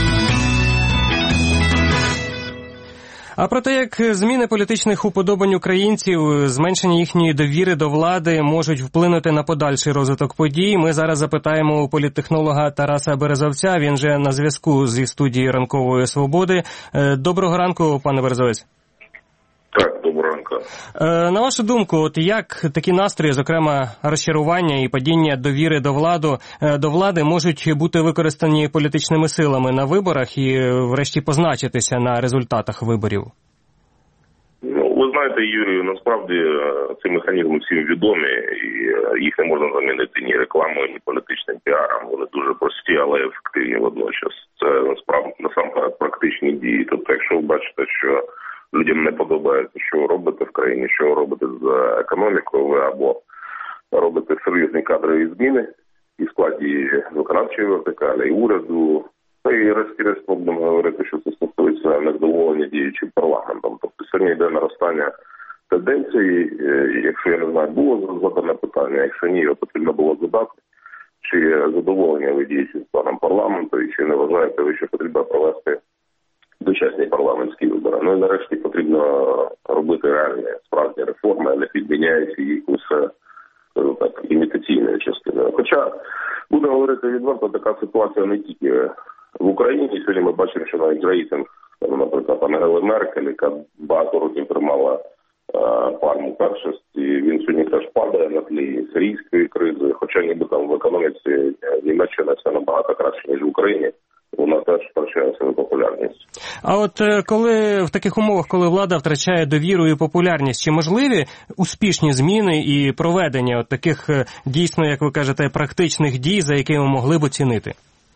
А про те, як зміни політичних уподобань українців, зменшення їхньої довіри до влади можуть вплинути на подальший розвиток подій, ми зараз запитаємо у політтехнолога Тараса Березовця. Він же на зв'язку зі студією Ранкової Свободи. Доброго ранку, пане Березовець. Так, доброго ранку. Е, на вашу думку, от як такі настрої, зокрема розчарування і падіння довіри до влади, до влади, можуть бути використані політичними силами на виборах і врешті позначитися на результатах виборів? Ну, ви знаєте, Юрію, насправді ці механізми всім відомі, і їх не можна замінити ні рекламою, ні політичним піаром. Вони дуже прості, але ефективні водночас. Це насправді насамперед практичні дії. Тобто, якщо ви бачите, що людям не подобається, що ви робите в країні, що ви робите з економікою, ви або робите серйозні кадрові зміни і в складі виконавчої вертикалі, і уряду. Та і решті-решт будемо говорити, що це стосується невдоволення діючим парламентом. Тобто сьогодні йде наростання тенденції. Якщо я не знаю, було задане питання, якщо ні, його потрібно було задати, чи задоволення ви діючим станом парламенту, і чи не вважаєте ви, що потрібно провести дочасні парламентські вибори. Ну і нарешті потрібно робити реальні справжні реформи, а не підміняючи їх усе так імітаційною частиною. Хоча, будемо говорити відверто, така ситуація не тільки в Україні. Сьогодні ми бачимо, що навіть рейтинг, наприклад, Ангели Меркель, яка багато років тримала е, пальму першості, він сьогодні теж падає на тлі сирійської кризи, хоча ніби там в економіці Німеччина все набагато краще, ніж в Україні. Вона теж втрачає свою популярність. А от коли в таких умовах, коли влада втрачає довіру і популярність, чи можливі успішні зміни і проведення от таких дійсно, як ви кажете, практичних дій, за якими могли б оцінити?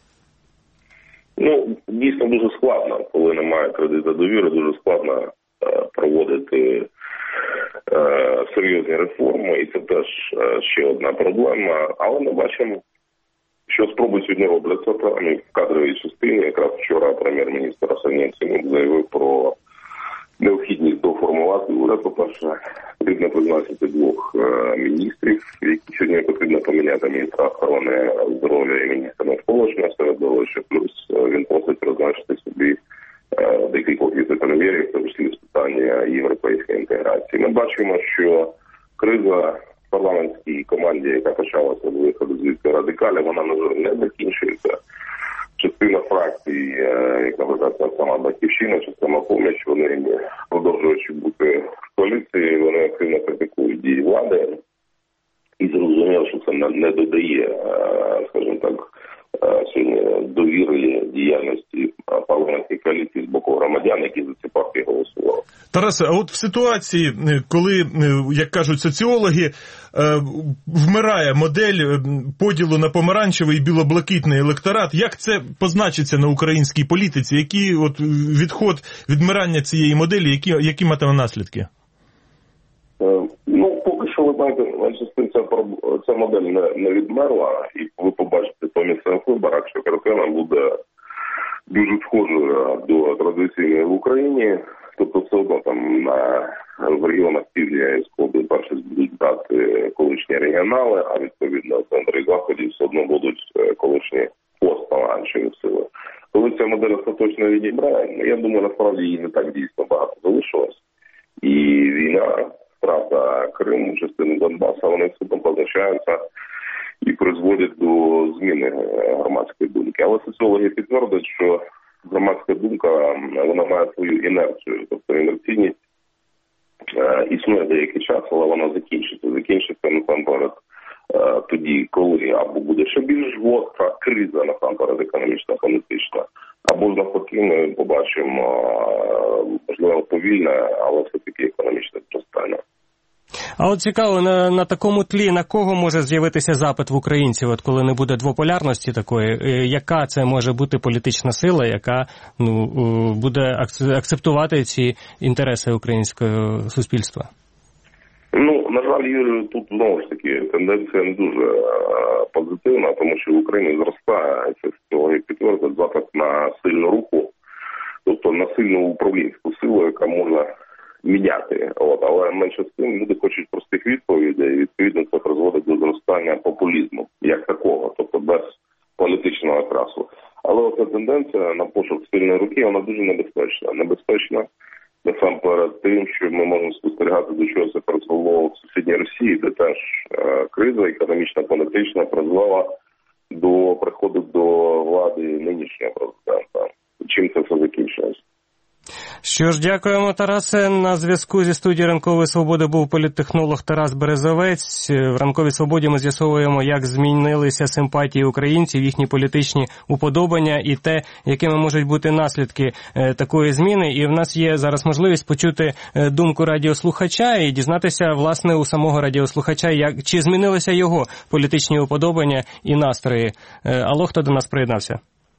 Ну, дійсно дуже складно, коли немає кредиту довіри, дуже складно е, проводити е, серйозні реформи, і це теж е, ще одна проблема. Але ми бачимо, що спроби сьогодні робляться там і в кадровій частині. Якраз вчора прем'єр-міністр Арсеній Яценюк заявив про необхідність доформувати уряд. По-перше, потрібно призначити двох е, міністрів, які сьогодні потрібно поміняти міністра охорони здоров'я і міністра навколишнього середовища. Плюс е, він просить призначити собі е, декількох віце-прем'єрів, в тому числі з питання європейської інтеграції. Ми бачимо, що криза в парламентській команді, яка почалася з виходу звідти радикалі, вона, на жаль, не закінчується. Частина фракцій, як, наприклад, сама Батьківщина чи Самопоміч, вони, продовжуючи бути в коаліції, вони активно критикують дії влади. І зрозуміло, що це не додає, скажімо так, сьогодні довіри діяльності парламентської коаліції з боку громадян, які за ці партії голосували. Тарасе, а от в ситуації, коли, як кажуть соціологи, вмирає модель поділу на помаранчевий і білоблакитний електорат, як це позначиться на українській політиці? Який от відход, відмирання цієї моделі, які, які матиме наслідки? Ну, поки що, ви знаєте, ця, ця модель не, не відмерла, і ви побачите по місцевих виборах, що картина буде дуже схожою до традиційної в Україні. Тобто все одно там на, в регіонах півдня і сходу перші будуть дати колишні регіонали, а відповідно в центрі і заході все одно будуть колишні постпомаранчеві сили. Коли ця модель остаточно відібрає, я думаю, насправді її не так дійсно багато залишилось. І війна, втрата Криму, частини Донбаса, вони все одно позначаються і призводять до зміни громадської думки. Але соціологи підтвердять, що громадська думка, вона має свою інерцію, тобто інерційність е, існує деякий час, але вона закінчиться. Закінчиться, насамперед, е, тоді, коли або буде ще більш гостра криза, насамперед, економічна, політична, або ж навпаки ми побачимо, е, можливо, повільне, але все-таки економічне зростання. А от цікаво, на, на такому тлі, на кого може з'явитися запит в українців, от коли не буде двополярності такої, яка це може бути політична сила, яка ну, буде акцептувати ці інтереси українського суспільства? Ну, на жаль, Юрію, тут знову ж таки тенденція не дуже а, позитивна, тому що в Україні зростає, це соціологи підтверджують, запит на сильну руку, тобто на сильну управлінську силу, яка може міняти. От, але менше з тим люди хочуть простих відповідей, і відповідно це призводить до зростання популізму як такого, тобто без політичного окрасу. Але оця тенденція на пошук сильної руки, вона дуже небезпечна. Небезпечна насамперед тим, що ми можемо спостерігати, до чого це призвело в сусідній Росії, де теж е, криза економічна, політична призвела до приходу до влади нинішнього президента. Чим це все закінчилось? Що ж, дякуємо, Тарасе. На зв'язку зі студією «Ранкової свободи» був політтехнолог Тарас Березовець. В «Ранковій свободі» ми з'ясовуємо, як змінилися симпатії українців, їхні політичні уподобання і те, якими можуть бути наслідки такої зміни. І в нас є зараз можливість почути думку радіослухача і дізнатися, власне, у самого радіослухача, як, чи змінилися його політичні уподобання і настрої. Алло, хто до нас приєднався?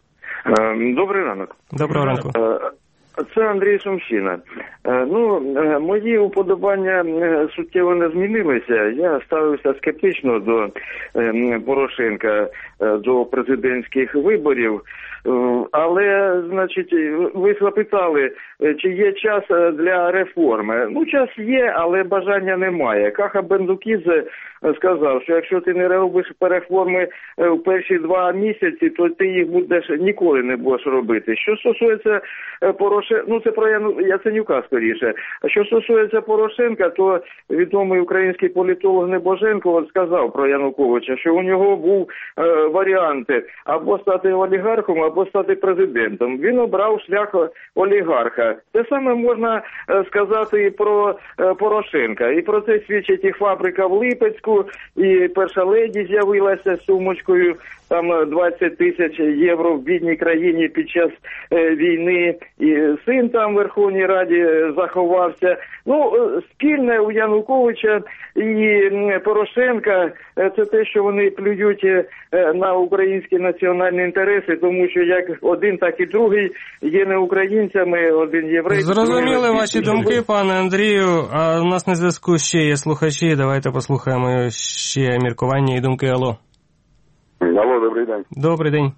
Добрий ранок. Доброго ранку. Це Андрій Шумщина. Ну, мої уподобання суттєво не змінилися. Я ставився скептично до Порошенка, до президентських виборів. Але, значить, ви запитали, чи є час для реформи. Ну, час є, але бажання немає. Каха Бендукідзе сказав, що якщо ти не робиш реформи в перші два місяці, то ти їх будеш ніколи не будеш робити. Що стосується Порошенка, ну це про Яценюка скоріше. А що стосується Порошенка, то відомий український політолог Небоженко от сказав про Януковича, що у нього був е, варіанти або стати олігархом, або стати президентом. Він обрав шлях олігарха. Те саме можна сказати і про е, Порошенка. І про це свідчить і фабрика в Липецьку, і перша леді з'явилася з сумочкою, там двадцять тисяч євро в бідній країні під час е, війни, і син там в Верховній Раді заховався. Ну, спільне у Януковича і Порошенка – це те, що вони плюють на українські національні інтереси, тому що як один, так і другий є не українцями, один єврей. Зрозуміли ваші думки, пане Андрію. А у нас на зв'язку ще є слухачі. Давайте послухаємо ще міркування і думки. Алло. Алло, добрий день. Добрий день.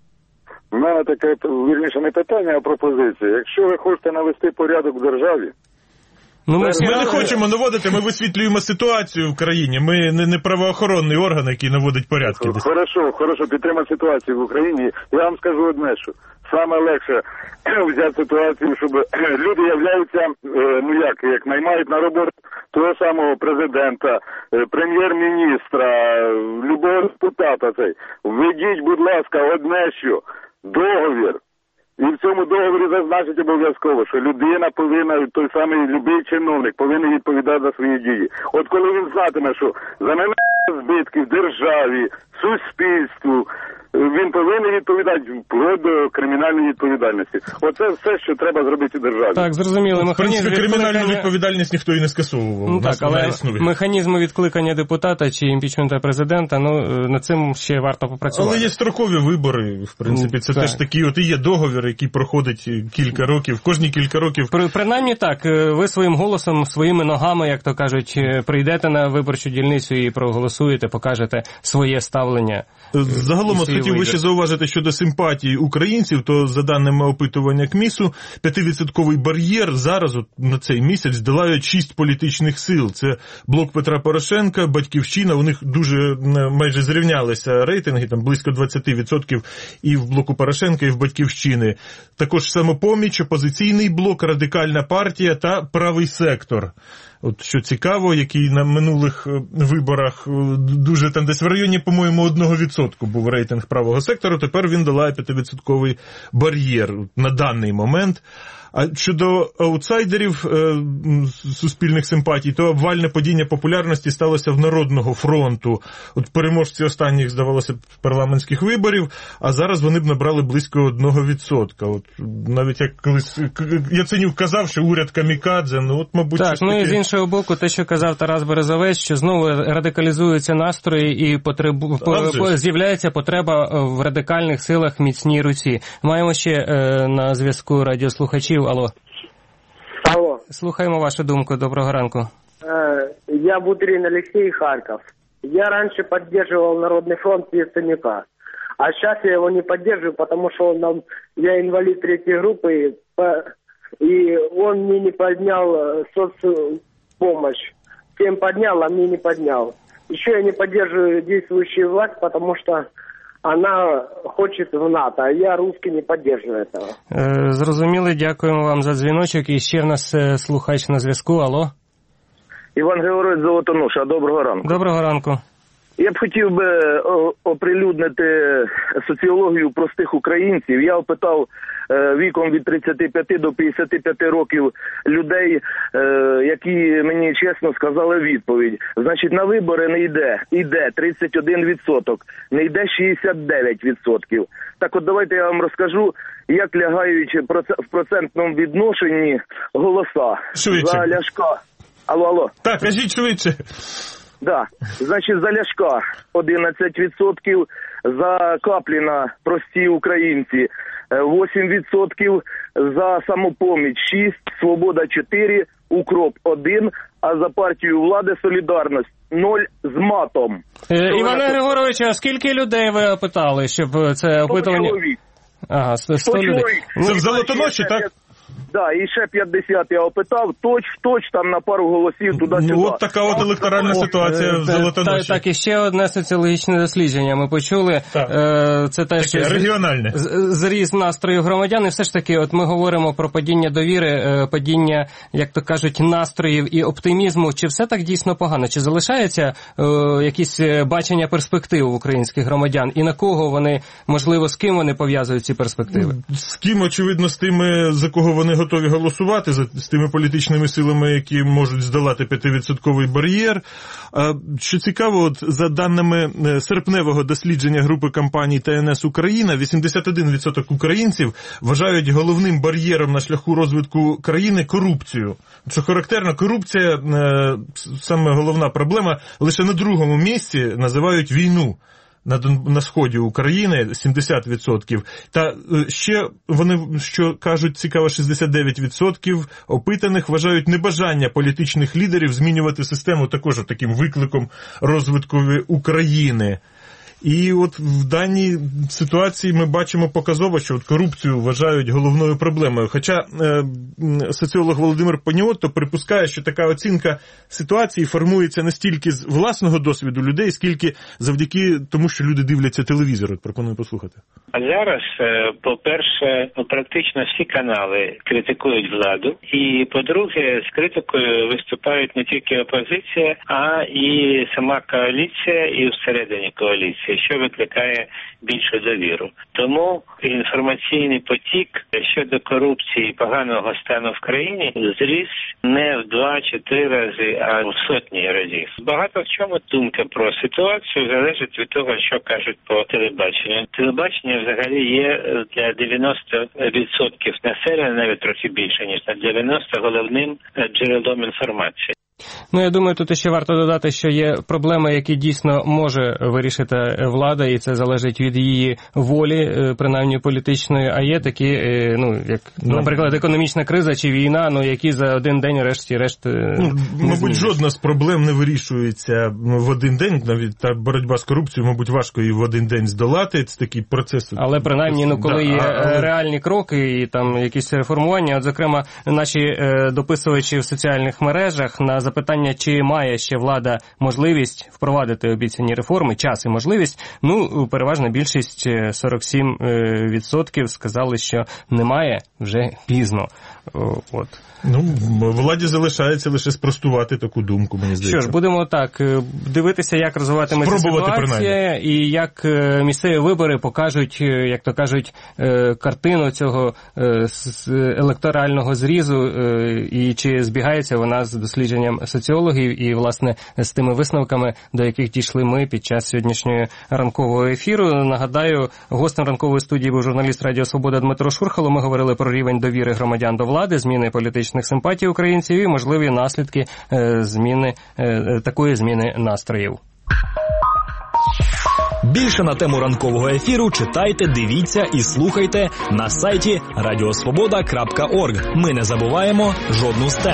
У мене таке, вірніше, не питання, а пропозиція. Якщо ви хочете навести порядок в державі... Ну, ми, ми не хочемо наводити, ми висвітлюємо ситуацію в країні. Ми не, не правоохоронний орган, який наводить порядки. Хорошо, хорошо, підтримати ситуацію в Україні. Я вам скажу одне, що саме легше взяти ситуацію, щоб люди являються, ну як, як наймають на роботу того самого президента, прем'єр-міністра, любого депутата цей. Введіть, будь ласка, одне, що договір. І в цьому договорі зазначить обов'язково, що людина повинна, той самий любий чиновник, повинен відповідати за свої дії. От коли він знатиме, що за нанесення збитків державі, суспільству, він повинен відповідати вплоть до кримінальної відповідальності. Оце все, що треба зробити у державі. Так, зрозуміло. В принципі, кримінальну відповідальність ніхто і не скасовував. Ну, так, але механізми відкликання депутата чи імпічмента президента, ну, над цим ще варто попрацювати. Але є строкові вибори, в принципі, це так. Теж такі, от і є договір, який проходить кілька років, кожні кілька років. При, принаймні так, ви своїм голосом, своїми ногами, як то кажуть, прийдете на виборчу дільницю і проголосуєте, покажете своє ставлення. Загалом, от хотів би ще зауважити щодо симпатії українців, то за даними опитування КМІСу, п'ятивідсотковий бар'єр зараз от, на цей місяць долають шість політичних сил. Це Блок Петра Порошенка, Батьківщина, у них дуже майже зрівнялися рейтинги, там близько двадцять відсотків і в Блоку Порошенка, і в Батьківщини. Також Самопоміч, Опозиційний блок, Радикальна партія та Правий сектор. От що цікаво, який на минулих виборах дуже там десь в районі, по-моєму, одного відсотку був рейтинг правого сектору, тепер він долає п'ятивідсотковий бар'єр на даний момент. А щодо аутсайдерів е, суспільних симпатій, то обвальне падіння популярності сталося в Народного фронту. От переможці останніх, здавалося, парламентських виборів, а зараз вони б набрали близько одного відсотка. От навіть як колись Яценюк казав, що уряд камікадзе, ну от, мабуть, так, ну таке... і з іншого боку, те, що казав Тарас Березовець, що знову радикалізуються настрої і потребу... по... з'являється потреба в радикальних силах міцній руці. Маємо ще е, на зв'язку радіослухачів. Алло. Алло. Слухаємо вашу думку. Доброго ранку. Я Бутрин Алексей, Харьков. Я раньше поддерживал Народный фронт Яценюка. А сейчас я его не поддерживаю, потому что он нам, я инвалид третьей группы, и он мне не поднял соцпомощь. Всем поднял, а мне не поднял. Еще я не поддерживаю действующую власть, потому что она хочет в НАТО, а я русский не поддерживаю этого. Зрозуміли, дякуємо вам за дзвіночок. І ще в нас слухач на зв'язку. Алло. Іван Григорович Золотоноша, доброго ранку. Доброго ранку. Я б хотів би оприлюднити соціологію простих українців. Я опитав віком від тридцяти п'яти до п'ятдесяти п'яти років людей, які мені чесно сказали відповідь. Значить, на вибори не йде. Йде тридцять один відсоток, не йде шістдесят дев'ять відсотків. Так от давайте я вам розкажу, як лягають в процентному відношенні голоса швидше за Ляшка. Алло, алло. Так, кажіть швидше. Да. Значить, за Ляшка одинадцять відсотків, за Капліна прості українці вісім відсотків, за Самопоміч шість, Свобода чотири, Укроп один, а за партію влади Солідарність нуль з матом. Е, Іване Григоровичу, а скільки людей ви опитали, щоб це опитування... сто чоловік. Ага, сто людей. Це в Золотоноші, так? Да, і ще п'ятдесят я опитав, точ в точ, там на пару голосів туди-сюди. Ну, от така от електоральна ситуація в Золотоноші. Так, так, і ще одне соціологічне дослідження ми почули. Так. Це те, що регіональне. Зріз настрою громадян, і все ж таки, от ми говоримо про падіння довіри, падіння, як то кажуть, настроїв і оптимізму. Чи все так дійсно погано? Чи залишається е, якісь бачення перспектив українських громадян? І на кого вони, можливо, з ким вони пов'язують ці перспективи? З ким, очевидно, з тими, за кого вони готові голосувати, з тими політичними силами, які можуть здолати п'ятивідсотковий бар'єр. Що цікаво, от за даними серпневого дослідження групи компаній Т Н С Україна, вісімдесят один відсоток українців вважають головним бар'єром на шляху розвитку країни корупцію. Що характерно, корупція, саме головна проблема, лише на другому місці називають війну. На, на сході України сімдесят відсотків. Та ще вони, що кажуть, цікаво, шістдесят дев'ять відсотків опитаних вважають небажання політичних лідерів змінювати систему також таким викликом розвитку України. І от в даній ситуації ми бачимо показово, що от корупцію вважають головною проблемою. Хоча е, соціолог Володимир Паніотто припускає, що така оцінка ситуації формується не стільки з власного досвіду людей, скільки завдяки тому, що люди дивляться телевізор. От пропоную послухати. А зараз, по-перше, практично всі канали критикують владу. І, по-друге, з критикою виступають не тільки опозиція, а і сама коаліція, і всередині коаліції, що викликає більшу довіру. Тому інформаційний потік щодо корупції і поганого стану в країні зріс не в два чи три рази, а в сотні разів. Багато в чому думка про ситуацію залежить від того, що кажуть по телебаченню. Телебачення взагалі є для дев'яноста відсотків населення, навіть трохи більше, ніж на дев'яносто, головним джерелом інформації. Ну, я думаю, тут ще варто додати, що є проблеми, які дійсно може вирішити влада, і це залежить від її волі, принаймні політичної, а є такі, ну, як, наприклад, економічна криза чи війна, ну, які за один день решті-решт ну, мабуть, жодна з проблем не вирішується в один день, навіть та боротьба з корупцією, мабуть, важко і в один день здолати, це такий процес. Але принаймні, ну, коли да, є але... реальні кроки і там якісь реформування, от, зокрема, наші е, дописувачі в соціальних мережах на запитання, чи має ще влада можливість впровадити обіцяні реформи, час і можливість, ну, переважна більшість, сорок сім відсотків, сказали, що немає, вже пізно. От. Ну, владі залишається лише спростувати таку думку, мені здається. Що ж, будемо так, дивитися, як розвиватиметься ситуація, і як місцеві вибори покажуть, як то кажуть, картину цього електорального зрізу, і чи збігається вона з дослідженням соціологів, і, власне, з тими висновками, до яких дійшли ми під час сьогоднішнього ранкового ефіру. Нагадаю, гостем ранкової студії був журналіст Радіо Свобода Дмитро Шурхало. Ми говорили про рівень довіри громадян до влади, зміни політичних симпатій українців і можливі наслідки е, зміни е, такої зміни настроїв. Більше на тему ранкового ефіру читайте, дивіться і слухайте на сайті радіосвобода крапка орг. Ми не забуваємо жодну з тем.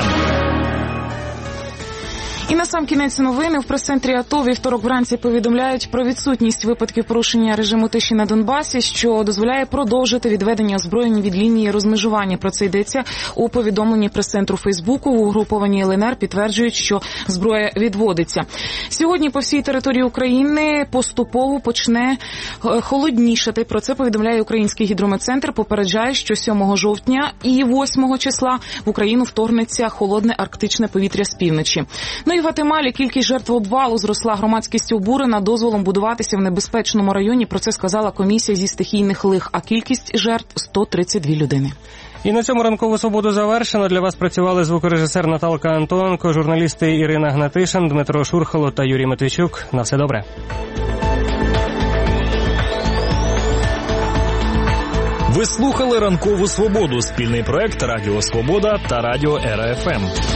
І на сам кінець новини. В прес-центрі АТО вівторок вранці повідомляють про відсутність випадків порушення режиму тиші на Донбасі, що дозволяє продовжити відведення озброєння від лінії розмежування. Про це йдеться у повідомленні прес-центру Фейсбуку. У угрупованій Л Н Р підтверджують, що зброя відводиться. Сьогодні по всій території України поступово почне холоднішати. Про це повідомляє Український гідрометцентр. Попереджає, що сьомого жовтня і восьмого числа в Україну вторгнеться холодне арктичне повітря з півночі. Ну Ну і в Гватемалі кількість жертв обвалу зросла. Громадськість обурена дозволом будуватися в небезпечному районі. Про це сказала комісія зі стихійних лих, а кількість жертв – сто тридцять дві людини. І на цьому ранкову свободу завершено. Для вас працювали звукорежисер Наталка Антонко, журналісти Ірина Гнатишин, Дмитро Шурхало та Юрій Матвійчук. На все добре. Ви слухали «Ранкову свободу» – спільний проект Радіо Свобода та Радіо Ера Еф Ем.